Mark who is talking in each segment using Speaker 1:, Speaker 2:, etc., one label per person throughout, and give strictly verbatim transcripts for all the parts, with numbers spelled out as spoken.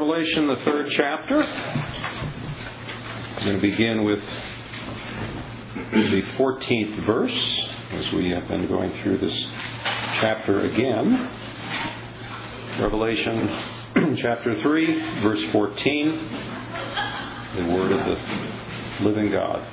Speaker 1: Revelation, the third chapter. I'm going to begin with the fourteenth verse as we have been going through this chapter again. Revelation chapter three, verse fourteen, the word of the living God.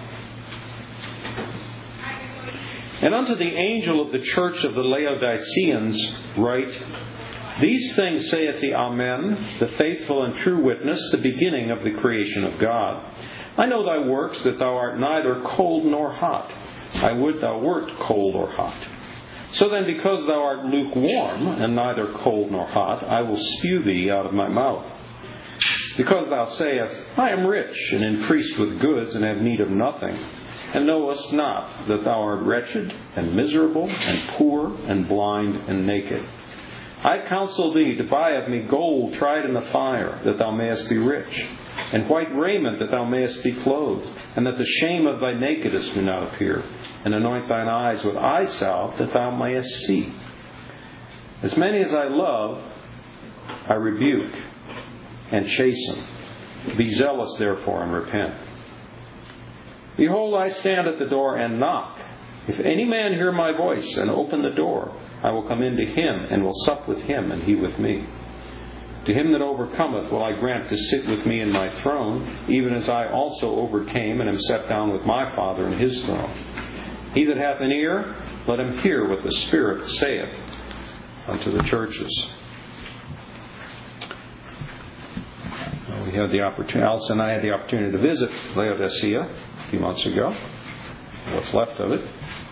Speaker 1: And unto the angel of the church of the Laodiceans write, These things saith the Amen, the faithful and true witness, the beginning of the creation of God. I know thy works, that thou art neither cold nor hot. I would thou wert cold or hot. So then, because thou art lukewarm, and neither cold nor hot, I will spew thee out of my mouth. Because thou sayest, I am rich, and increased with goods, and have need of nothing, and knowest not that thou art wretched, and miserable, and poor, and blind, and naked. I counsel thee to buy of me gold tried in the fire, that thou mayest be rich, and white raiment, that thou mayest be clothed, and that the shame of thy nakedness do not appear, and anoint thine eyes with eye salve, that thou mayest see. As many as I love, I rebuke and chasten. Be zealous, therefore, and repent. Behold, I stand at the door and knock. If any man hear my voice and open the door, I will come in to him, and will sup with him, and he with me. To him that overcometh will I grant to sit with me in my throne, even as I also overcame, and am set down with my Father in his throne. He that hath an ear, let him hear what the Spirit saith unto the churches. Well, we had the opportunity, Alice and I had the opportunity to visit Laodicea a few months ago, what's left of it.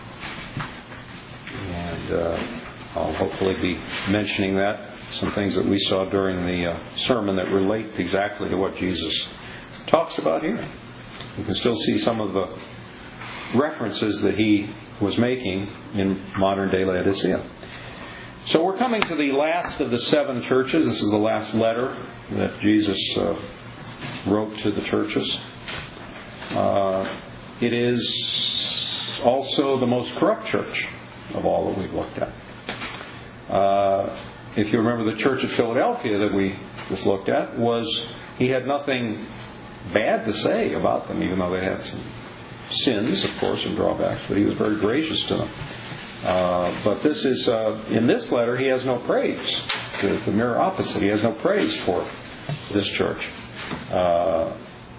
Speaker 1: And uh, I'll hopefully be mentioning that, some things that we saw during the uh, sermon that relate exactly to what Jesus talks about here. You can still see some of the references that he was making in modern day Laodicea. So we're coming to the last of the seven churches. This is the last letter that Jesus uh, wrote to the churches. Uh, it is also the most corrupt church of all that we've looked at. Uh, if you remember, the church at Philadelphia that we just looked at, was he had nothing bad to say about them, even though they had some sins, of course, and drawbacks, but he was very gracious to them. Uh, but this is, uh, in this letter, he has no praise. It's the mirror opposite. He has no praise for this church. Uh,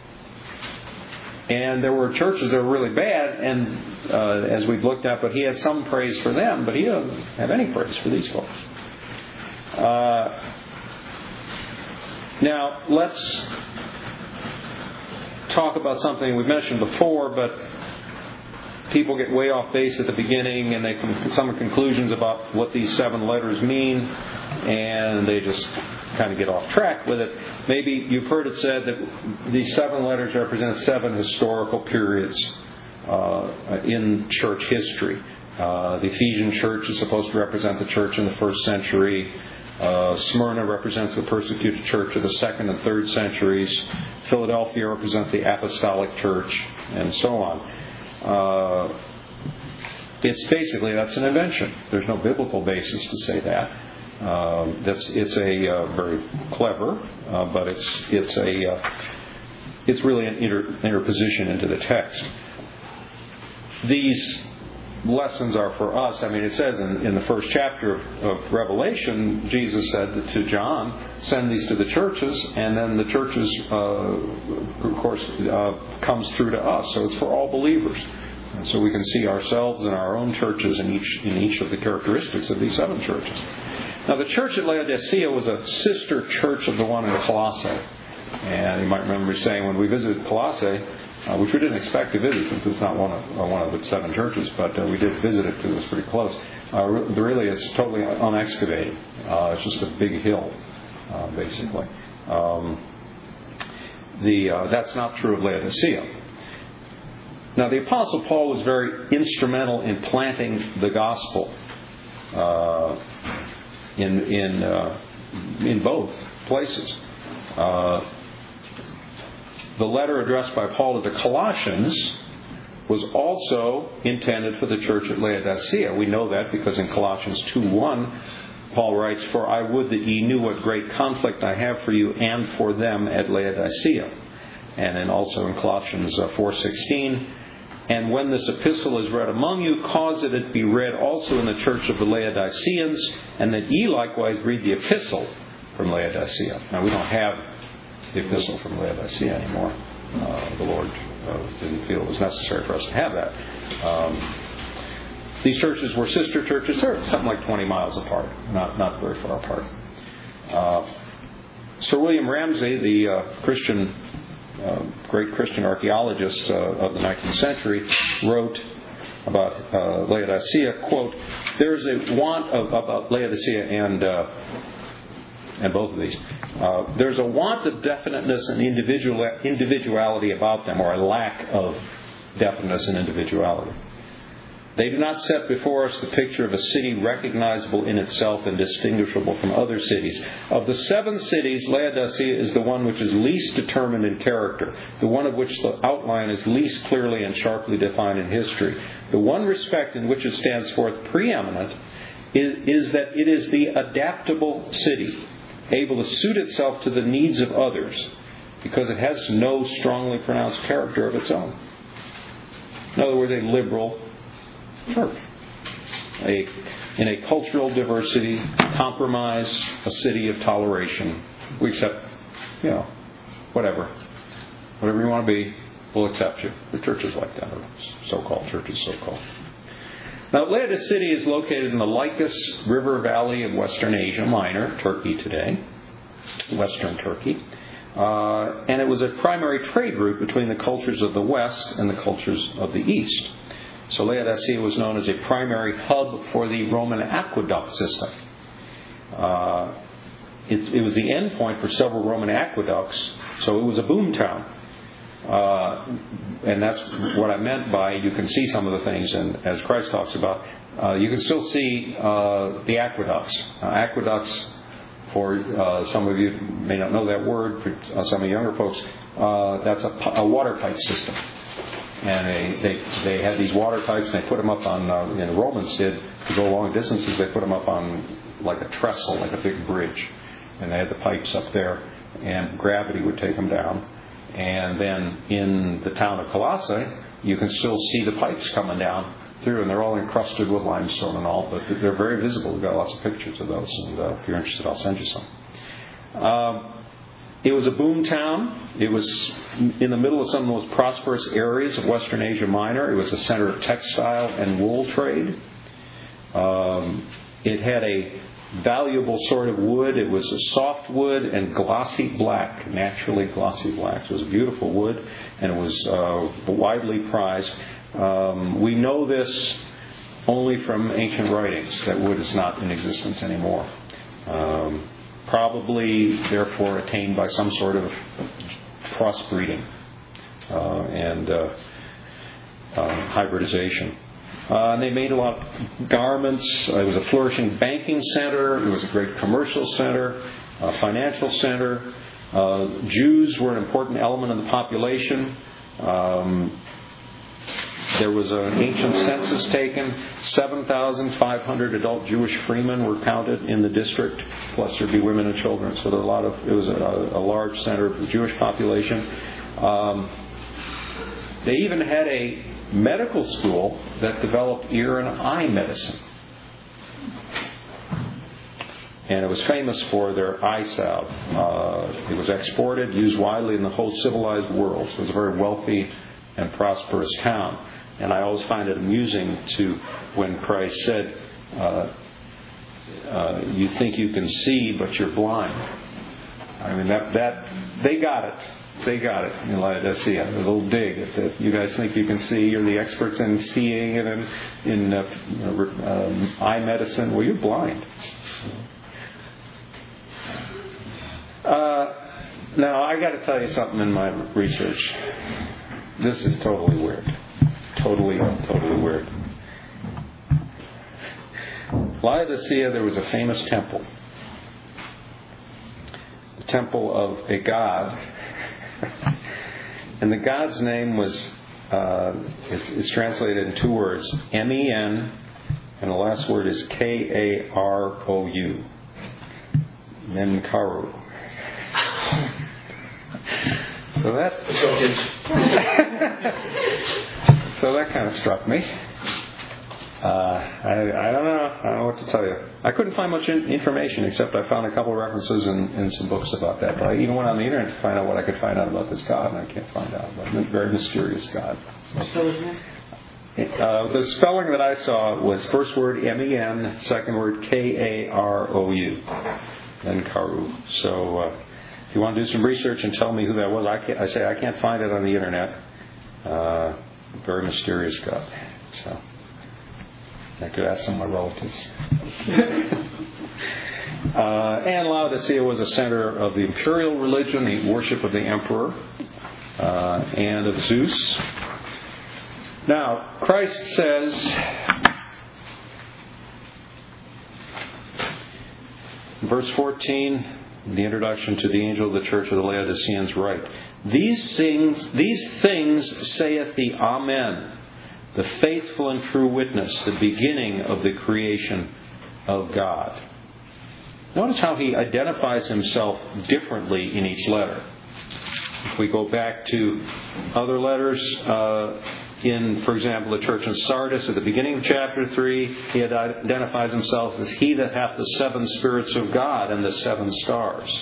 Speaker 1: And there were churches that were really bad, and uh, as we've looked at, but he had some praise for them, but he doesn't have any praise for these folks. Uh, now, let's talk about something we mentioned before, but people get way off base at the beginning, and they come to some conclusions about what these seven letters mean, and they just kind of get off track with it. Maybe you've heard it said that these seven letters represent seven historical periods uh, in church history. Uh, the Ephesian church is supposed to represent the church in the first century. Uh, Smyrna represents the persecuted church of the second and third centuries. Philadelphia represents the apostolic church, and so on. Uh, it's basically, that's an invention. There's no biblical basis to say that. Uh, that's it's a uh, very clever, uh, but it's it's a uh, it's really an inter, interposition into the text. These lessons are for us. I mean, it says in, in the first chapter of, of Revelation, Jesus said that to John, "Send these to the churches," and then the churches, uh, of course, uh, comes through to us. So it's for all believers, and so we can see ourselves in our own churches in each in each of the characteristics of these seven churches. Now, the church at Laodicea was a sister church of the one in Colossae. And you might remember me saying when we visited Colossae, uh, which we didn't expect to visit since it's not one of uh, one of the seven churches, but uh, we did visit it because it was pretty close. Uh, really, it's totally unexcavated. Uh, it's just a big hill, uh, basically. Um, the uh, that's not true of Laodicea. Now, the Apostle Paul was very instrumental in planting the gospel Uh, in in uh, in both places. Uh, the letter addressed by Paul to the Colossians was also intended for the church at Laodicea. We know that because in Colossians two one, Paul writes, "For I would that ye knew what great conflict I have for you and for them at Laodicea." And then also in Colossians four sixteen, "And when this epistle is read among you, cause that it be read also in the church of the Laodiceans, and that ye likewise read the epistle from Laodicea." Now, we don't have the epistle from Laodicea anymore. Uh, the Lord uh, didn't feel it was necessary for us to have that. Um, these churches were sister churches. They're something like twenty miles apart, not not very far apart. Uh, Sir William Ramsay, the uh, Christian, uh, great Christian archaeologist uh, of the nineteenth century, wrote about uh, Laodicea, quote, "There's a want of about Laodicea and uh, and both of these. Uh, there's a want of definiteness and individual individuality about them, or a lack of definiteness and individuality. They do not set before us the picture of a city recognizable in itself and distinguishable from other cities. Of the seven cities, Laodicea is the one which is least determined in character, the one of which the outline is least clearly and sharply defined in history. The one respect in which it stands forth preeminent is, is that it is the adaptable city, able to suit itself to the needs of others, because it has no strongly pronounced character of its own. In other words, a liberal church. A, in a cultural diversity, compromise, a city of toleration. We accept, you know, whatever. Whatever you want to be, we'll accept you. The churches like that, or so-called churches, so-called. Now, Laodicea is located in the Lycus River Valley of Western Asia Minor, Turkey today, Western Turkey. Uh, and it was a primary trade route between the cultures of the West and the cultures of the East. So Laodicea was known as a primary hub for the Roman aqueduct system. Uh, it, it was the end point for several Roman aqueducts, so it was a boom town. Uh, and that's what I meant by you can see some of the things, and as Christ talks about, uh, you can still see uh, the aqueducts. Uh, aqueducts, for uh, some of you may not know that word, for uh, some of the younger folks, uh, that's a, a water pipe system. And they, they they had these water pipes, and they put them up on, uh, and the Romans did, to go long distances, they put them up on like a trestle, like a big bridge. And they had the pipes up there, and gravity would take them down. And then in the town of Colossae, you can still see the pipes coming down through, and they're all encrusted with limestone and all, but they're very visible. We've got lots of pictures of those, and uh, if you're interested, I'll send you some. Um, It was a boom town. It was in the middle of some of the most prosperous areas of Western Asia Minor. It was a center of textile and wool trade. Um, it had a valuable sort of wood. It was a soft wood and glossy black, naturally glossy black. So it was a beautiful wood, and it was uh, widely prized. Um, we know this only from ancient writings, that wood is not in existence anymore. Um, Probably, therefore, attained by some sort of crossbreeding uh, and uh, uh, hybridization. Uh, and they made a lot of garments. Uh, it was a flourishing banking center. It was a great commercial center, a financial center. Uh, Jews were an important element of the population. Um, There was an ancient census taken. seven thousand five hundred adult Jewish freemen were counted in the district, plus there'd be women and children. So there were a lot of, it was a, a large center of the Jewish population. Um, they even had a medical school that developed ear and eye medicine. And it was famous for their eye salve. Uh, it was exported, used widely in the whole civilized world. So it was a very wealthy and prosperous town. And I always find it amusing to when Christ said, uh, uh, "You think you can see, but you're blind." I mean, that that they got it. They got it. You know, that's the a little dig. If, if you guys think you can see, you're the experts in seeing and in, in uh, um, eye medicine. Well, you're blind. Uh, now, I got to tell you something in my research. This is totally weird. Totally, totally weird. Laodicea, there was a famous temple. The temple of a god. And the god's name was, uh, it's, it's translated in two words, M E N And the last word is K A R O U. Menkaru. So that so that kind of struck me. Uh, I, I don't know. I don't know what to tell you. I couldn't find much in, information except I found a couple of references in, in some books about that. But I even went on the internet to find out what I could find out about this God, and I can't find out. But a very mysterious God. So, uh, the spelling that I saw was first word M E N, second word K A R O U, then Karu. So uh, if you want to do some research and tell me who that was, I, can't, I say I can't find it on the internet. Uh, very mysterious God. So. I could ask some of my relatives. uh, and Laodicea was a center of the imperial religion, the worship of the emperor, uh, and of Zeus. Now, Christ says, in verse fourteen, in the introduction to the angel of the church of the Laodiceans, write, These things, these things saith the Amen, the faithful and true witness, the beginning of the creation of God. Notice how he identifies himself differently in each letter. If we go back to other letters, uh, in, for example, the church in Sardis, at the beginning of chapter three, he identifies himself as he that hath the seven spirits of God and the seven stars.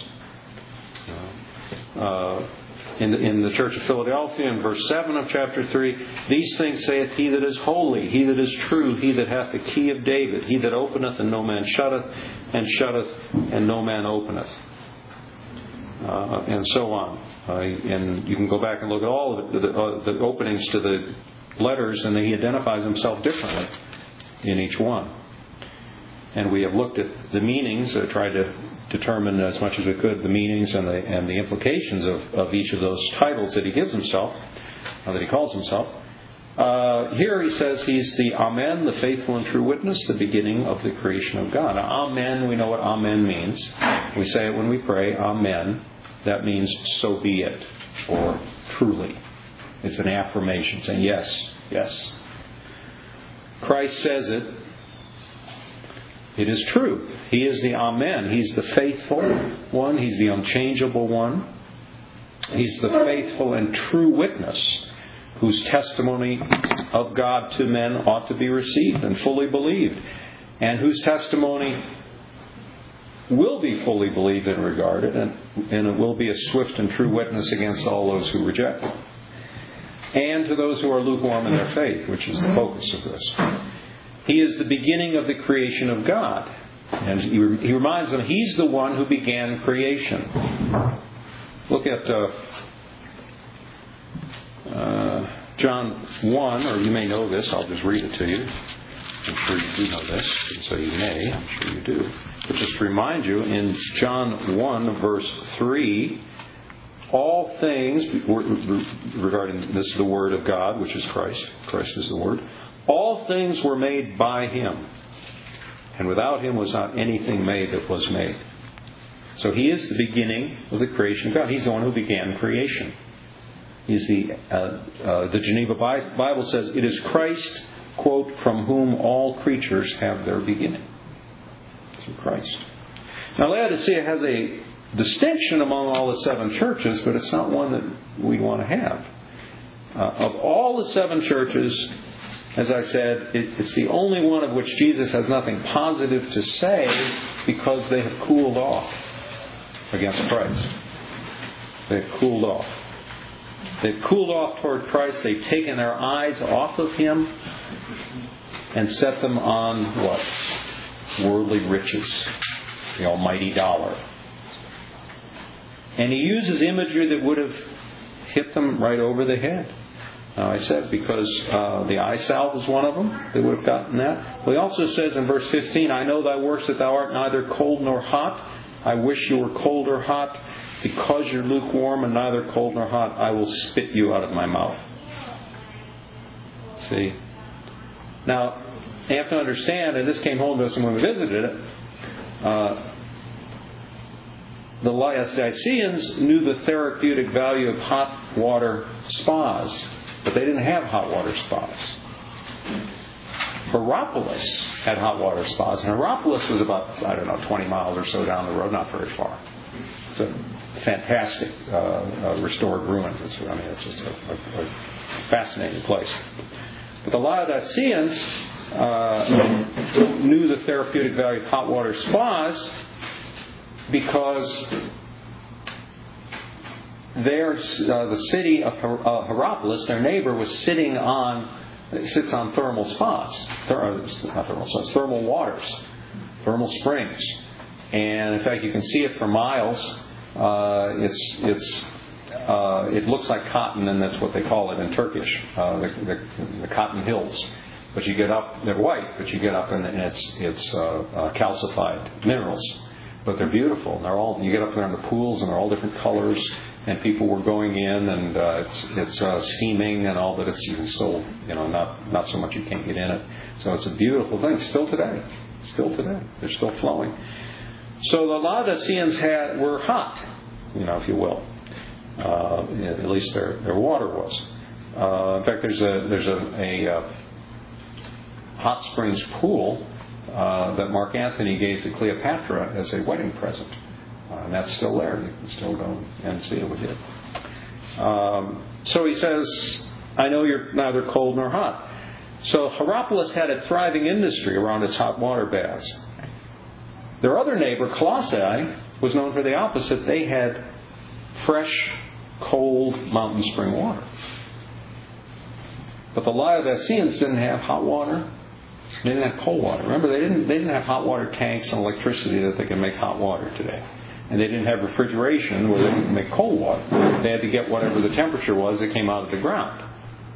Speaker 1: Uh, In the, in the church of Philadelphia, in verse seven of chapter three, these things saith he that is holy, he that is true, he that hath the key of David, he that openeth and no man shutteth, and shutteth and no man openeth. Uh, and so on. Uh, and you can go back and look at all of the, the, uh, the openings to the letters, and he identifies himself differently in each one. And we have looked at the meanings, uh, tried to determine as much as we could the meanings and the and the implications of, of each of those titles that he gives himself, or that he calls himself. Uh, here he says he's the Amen, the faithful and true witness, the beginning of the creation of God. Now, Amen, we know what Amen means. We say it when we pray, Amen. That means so be it, or truly. It's an affirmation, saying yes, yes. Christ says it. It is true. He is the Amen. He's the faithful one. He's the unchangeable one. He's the faithful and true witness whose testimony of God to men ought to be received and fully believed, and whose testimony will be fully believed and regarded, and, and it will be a swift and true witness against all those who reject it, and to those who are lukewarm in their faith, which is the focus of this. He is the beginning of the creation of God. And he, he reminds them he's the one who began creation. Look at uh, uh, John one, or you may know this. I'll just read it to you. I'm sure you do know this, and so you may. I'm sure you do. But just to remind you, in John one, verse three, all things, regarding this is the Word of God, which is Christ. Christ is the Word. All things were made by Him, and without Him was not anything made that was made. So He is the beginning of the creation of God. He's the one who began creation. He's the uh, uh, the Geneva Bible says it is Christ, quote, from whom all creatures have their beginning. Through Christ. Now Laodicea has a distinction among all the seven churches, but it's not one that we want to have. Uh, of all the seven churches, as I said, it, it's the only one of which Jesus has nothing positive to say because they have cooled off against Christ. They've cooled off. They've cooled off toward Christ. They've taken their eyes off of Him and set them on what? Worldly riches. The almighty dollar. And he uses imagery that would have hit them right over the head. Now I said because uh, the eye salve is one of them. They would have gotten that. Well, he also says in verse fifteen, I know thy works that thou art neither cold nor hot. I wish you were cold or hot. Because you're lukewarm and neither cold nor hot, I will spit you out of my mouth. See? Now, you have to understand, and this came home to us when we visited it, uh, the Laodiceans knew the therapeutic value of hot water spas, but they didn't have hot water spas. Hierapolis had hot water spas. And Hierapolis was about, I don't know, twenty miles or so down the road, not very far. It's a fantastic uh, uh, restored ruins. It's, I mean, it's just a, a, a fascinating place. But the Laodiceans uh, knew the therapeutic value of hot water spas because their, uh, the city of Hier- uh, Hierapolis, their neighbor, was sitting on, it sits on thermal spas, Ther- not thermal spas, thermal waters, thermal springs. And in fact, you can see it for miles. Uh, it's it's uh, it looks like cotton, and that's what they call it in Turkish, uh, the, the, the cotton hills. But you get up, they're white, but you get up and it's it's uh, uh, calcified minerals. But they're beautiful. They're all you get up there in the pools, and they're all different colors. And people were going in, and uh, it's it's uh, steaming and all, but it's you can still you know not not so much you can't get in it. So it's a beautiful thing. Still today, still today, they're still flowing. So the Laodiceans had were hot, you know, if you will. Uh, at least their their water was. Uh, in fact, there's a there's a, a uh, hot springs pool uh, that Mark Antony gave to Cleopatra as a wedding present. Uh, and that's still there. You can still go and see it with it. Um, so he says, I know you're neither cold nor hot. So Hierapolis had a thriving industry around its hot water baths. Their other neighbor, Colossae, was known for the opposite. They had fresh, cold mountain spring water. But the Laodiceans didn't have hot water. They didn't have cold water. Remember, they didn't, they didn't have hot water tanks and electricity that they can make hot water today. And they didn't have refrigeration where they didn't make cold water. They had to get whatever the temperature was that came out of the ground.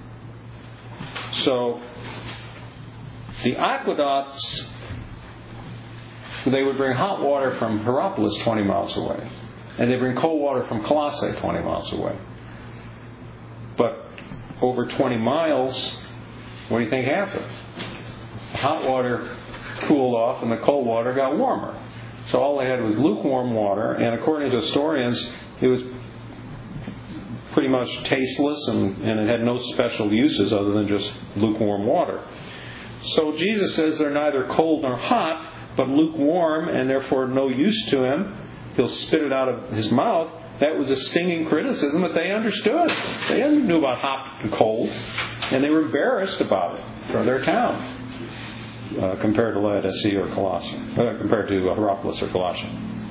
Speaker 1: So, the aqueducts, they would bring hot water from Hierapolis twenty miles away. And they bring cold water from Colossae twenty miles away. But over twenty miles, what do you think happened? The hot water cooled off and the cold water got warmer. So all they had was lukewarm water, and according to historians, it was pretty much tasteless, and, and it had no special uses other than just lukewarm water. So Jesus says they're neither cold nor hot, but lukewarm, and therefore no use to him. He'll spit it out of his mouth. That was a stinging criticism that they understood. They knew about hot and cold, and they were embarrassed about it for their town. Uh, compared to Laodicea or Colossae, uh, compared to uh, Hierapolis or Colossae.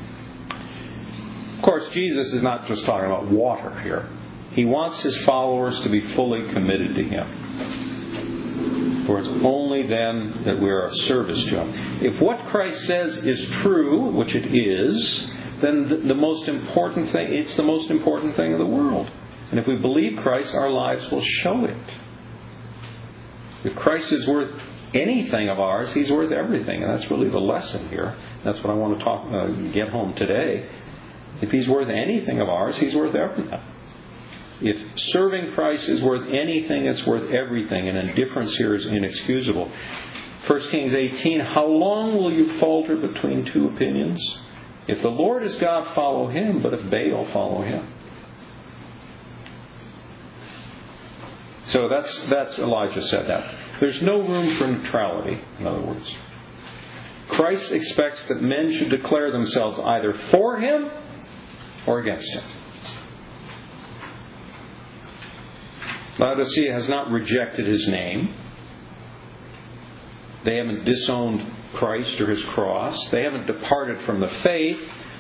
Speaker 1: Of course, Jesus is not just talking about water here. He wants his followers to be fully committed to him. For it's only then that we are of service to him. If what Christ says is true, which it is, then the, the most important thing, it's the most important thing in the world. And if we believe Christ, our lives will show it. If Christ is worth anything of ours, he's worth everything. And that's really the lesson here. That's what I want to talk, uh, get home today. If he's worth anything of ours, he's worth everything. If serving Christ is worth anything, it's worth everything. And indifference here is inexcusable. First Kings eighteen, how long will you falter between two opinions? If the Lord is God, follow him. But if Baal, follow him. So that's, that's Elijah said that. There's no room for neutrality, in other words. Christ expects that men should declare themselves either for him or against him. Laodicea has not rejected his name. They haven't disowned Christ or his cross. They haven't departed from the faith.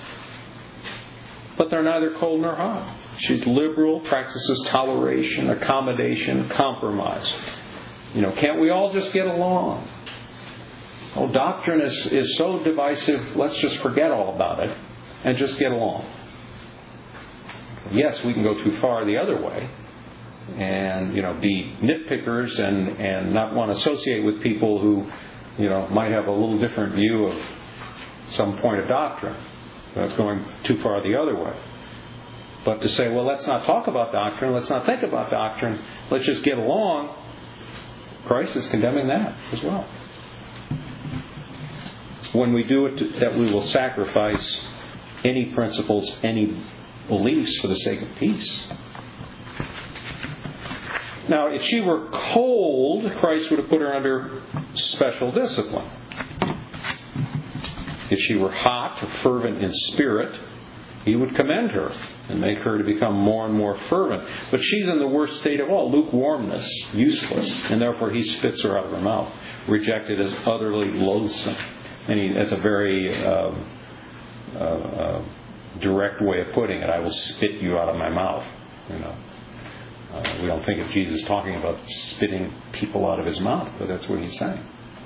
Speaker 1: But they're neither cold nor hot. She's liberal, practices toleration, accommodation, compromise. You know, can't we all just get along? Oh, doctrine is, is so divisive, let's just forget all about it and just get along. Yes, we can go too far the other way and, you know, be nitpickers and, and not want to associate with people who, you know, might have a little different view of some point of doctrine. That's going too far the other way. But to say, well, let's not talk about doctrine, let's not think about doctrine, let's just get along, Christ is condemning that as well. When we do it, that we will sacrifice any principles, any beliefs for the sake of peace. Now, if she were cold, Christ would have put her under special discipline. If she were hot or fervent in spirit, He would commend her and make her to become more and more fervent. But she's in the worst state of all, lukewarmness, useless, and therefore He spits her out of her mouth, rejected as utterly loathsome. And he, that's a very uh, uh, uh, direct way of putting it. I will spit you out of my mouth. You know, uh, we don't think of Jesus talking about spitting people out of His mouth, but that's what He's saying.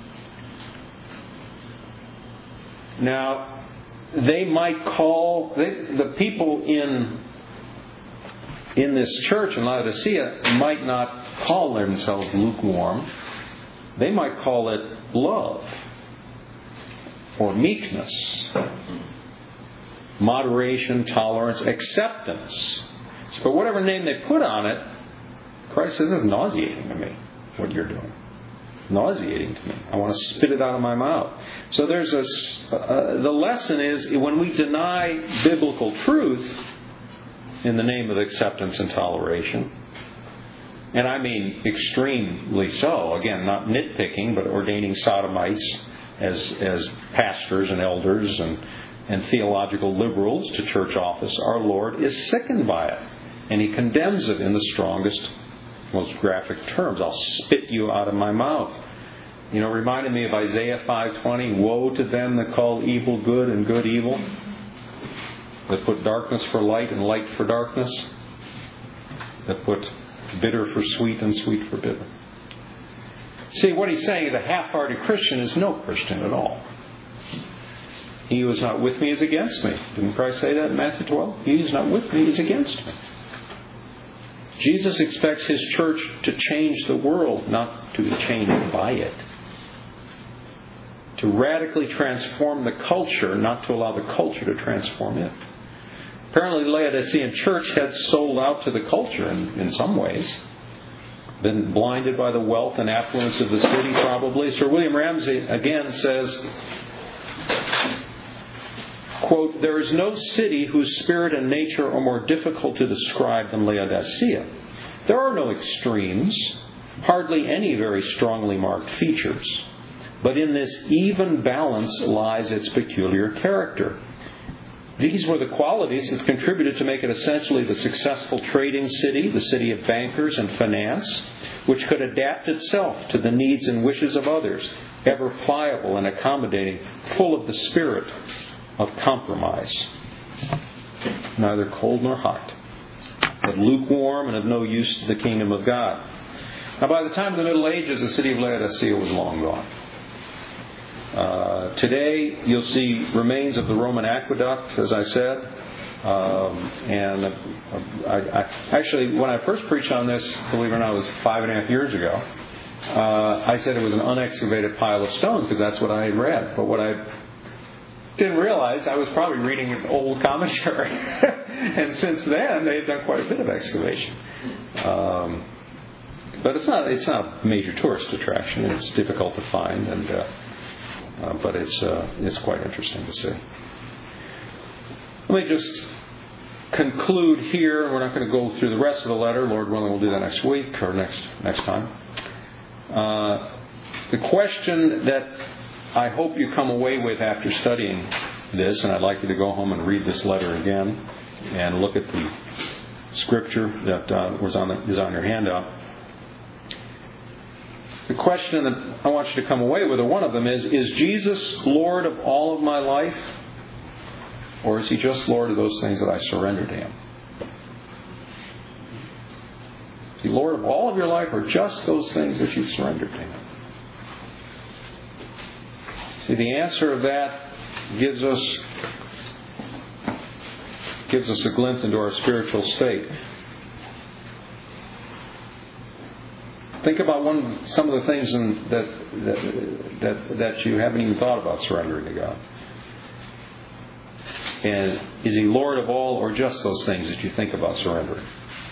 Speaker 1: Now, they might call they, the people in in this church in Laodicea might not call themselves lukewarm. They might call it love or meekness, moderation, tolerance, acceptance. So whatever name they put on it, Christ says, this is nauseating to me, what you're doing. Nauseating to me. I want to spit it out of my mouth. So there's a, uh, the lesson is when we deny biblical truth in the name of acceptance and toleration, and I mean extremely so, again, not nitpicking, but ordaining sodomites as as pastors and elders and, and theological liberals to church office, our Lord is sickened by it. And He condemns it in the strongest, most graphic terms. I'll spit you out of my mouth. You know, reminded me of Isaiah five twenty. Woe to them that call evil good and good evil, that put darkness for light and light for darkness, that put bitter for sweet and sweet for bitter. See, what he's saying is a half-hearted Christian is no Christian at all. He who is not with me is against me. Didn't Christ say that in Matthew twelve? He who is not with me is against me. Jesus expects His church to change the world, not to be changed by it. To radically transform the culture, not to allow the culture to transform it. Apparently the Laodicean church had sold out to the culture in, in some ways. Been blinded by the wealth and affluence of the city, probably. Sir William Ramsay again says, quote, there is no city whose spirit and nature are more difficult to describe than Laodicea. There are no extremes, hardly any very strongly marked features. But in this even balance lies its peculiar character. These were the qualities that contributed to make it essentially the successful trading city, the city of bankers and finance, which could adapt itself to the needs and wishes of others, ever pliable and accommodating, full of the spirit of compromise. Neither cold nor hot, but lukewarm and of no use to the kingdom of God. Now, by the time of the Middle Ages, the city of Laodicea was long gone. Uh, today, you'll see remains of the Roman aqueduct, as I said. Um, and uh, I, I, actually, when I first preached on this, believe it or not, it was five and a half years ago. Uh, I said it was an unexcavated pile of stones because that's what I had read. But what I didn't realize, I was probably reading an old commentary. And since then, they've done quite a bit of excavation. Um, but it's not it's not a major tourist attraction. It's difficult to find, and uh, uh, but it's uh, it's quite interesting to see. Let me just conclude here. We're not going to go through the rest of the letter. Lord willing, we'll do that next week or next next time. Uh, the question that I hope you come away with after studying this, and I'd like you to go home and read this letter again and look at the scripture that uh, was on the, is on your handout. The question that I want you to come away with, or one of them is, is Jesus Lord of all of my life? Or is He just Lord of those things that I surrender to Him? Is He Lord of all of your life, or just those things that you've surrendered to Him? See, the answer of that gives us gives us a glimpse into our spiritual state. Think about one some of the things in, that, that that that you haven't even thought about surrendering to God. And is He Lord of all, or just those things that you think about surrendering?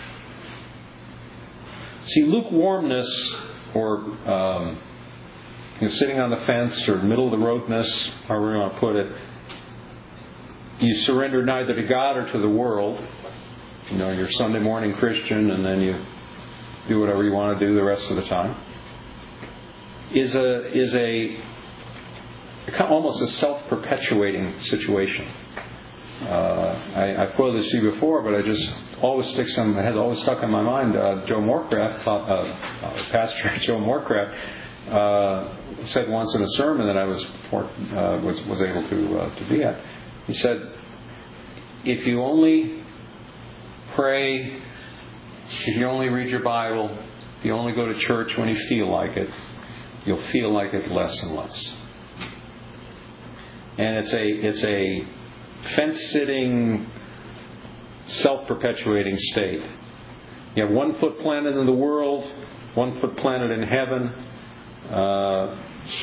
Speaker 1: See, lukewarmness, or um, you know, sitting on the fence, or middle of the roadness, however you want to put it, you surrender neither to God or to the world. You know, you're Sunday morning Christian, and then you do whatever you want to do the rest of the time, is a is a almost a self-perpetuating situation. Uh, I, I've quoted this to you before, but I just always sticks in, it has always stuck in my mind. Uh, Joe Morecraft, uh, uh, Pastor Joe Morecraft, uh, said once in a sermon that I was uh, was was able to uh, to be at. He said, "If you only pray, if you only read your Bible, if you only go to church when you feel like it, you'll feel like it less and less." And it's a it's a fence-sitting, self-perpetuating state. You have one foot planted in the world, one foot planted in heaven, uh,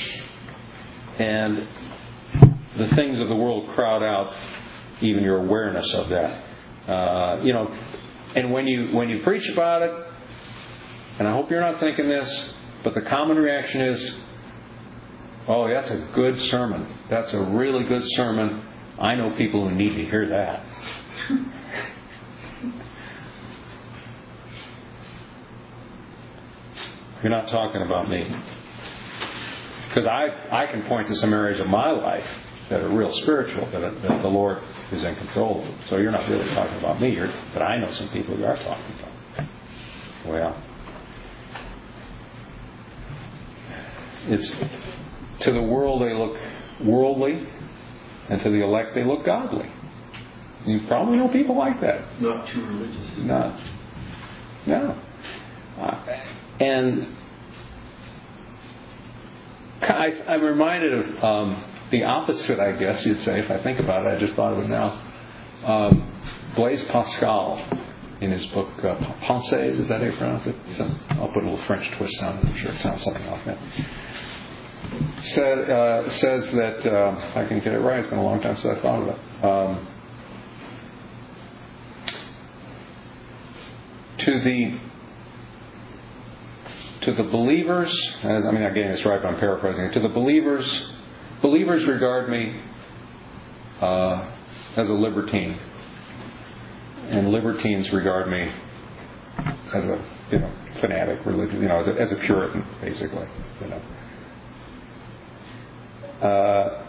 Speaker 1: and the things of the world crowd out even your awareness of that. Uh, you know, and when you when you preach about it, and I hope you're not thinking this, but the common reaction is, "Oh, that's a good sermon. That's a really good sermon. I know people who need to hear that." You're not talking about me. Because I I can point to some areas of my life that are real spiritual, that, that the Lord is in control of. So you're not really talking about me, you're, but I know some people you are talking about. Well, it's to the world they look worldly, and to the elect they look godly. You probably know people like that.
Speaker 2: Not too religious.
Speaker 1: Not. No. Uh, and I, I'm reminded of um, the opposite, I guess you'd say, if I think about it. I just thought of it now. Um, Blaise Pascal, in his book uh, Pensées, is that how you pronounce it? So I'll put a little French twist on it. I'm sure it sounds something like that. Said, uh, says that, uh, if I can get it right, it's been a long time since I thought of it. Um, to the to the believers, as, I mean, I'm getting this right, but I'm paraphrasing it. To the believers, believers regard me uh, as a libertine, and libertines regard me as a, you know, fanatic religion, you know, as a, as a Puritan, basically, you know. Uh,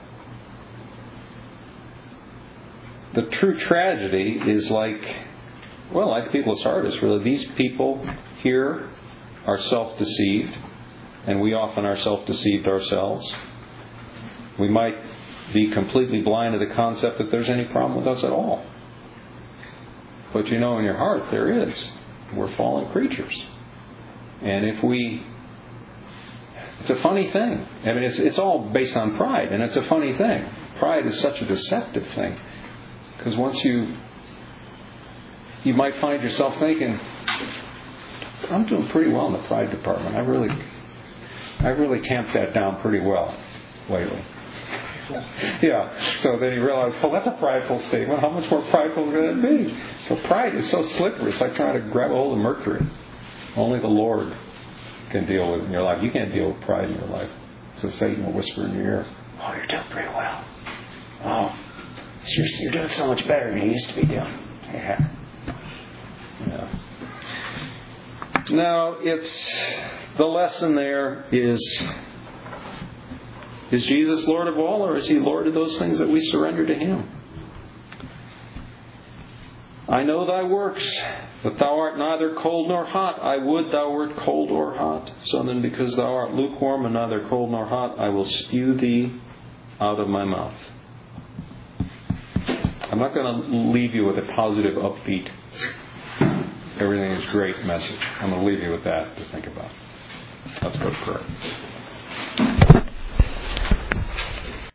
Speaker 1: the true tragedy is like, well, like people of Sardis, really. These people here are self-deceived, and we often are self-deceived ourselves. We might be completely blind to the concept that there's any problem with us at all. But you know in your heart there is. We're fallen creatures. And if we... It's a funny thing. I mean, it's it's all based on pride, and it's a funny thing. Pride is such a deceptive thing. Because once you... You might find yourself thinking, I'm doing pretty well in the pride department. I really, I really tamped that down pretty well lately. Yeah. So then you realize, well, that's a prideful statement. How much more prideful can it be? So pride is so slippery. It's like trying to grab a hold of mercury. Only the Lord can deal with it in your life. You can't deal with pride in your life. So Satan will whisper in your ear, "Oh, you're doing pretty well. Oh, you're, you're doing so much better than you used to be doing." Yeah. Yeah. Now, it's the lesson there is, is Jesus Lord of all, or is He Lord of those things that we surrender to Him? I know thy works, that thou art neither cold nor hot. I would thou wert cold or hot. So then, because thou art lukewarm and neither cold nor hot, I will spew thee out of my mouth. I'm not going to leave you with a positive, upbeat, everything is great message. I'm going to leave you with that to think about. Let's go to prayer.